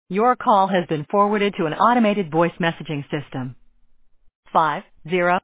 Your call has been forwarded to an automated voice messaging system. 50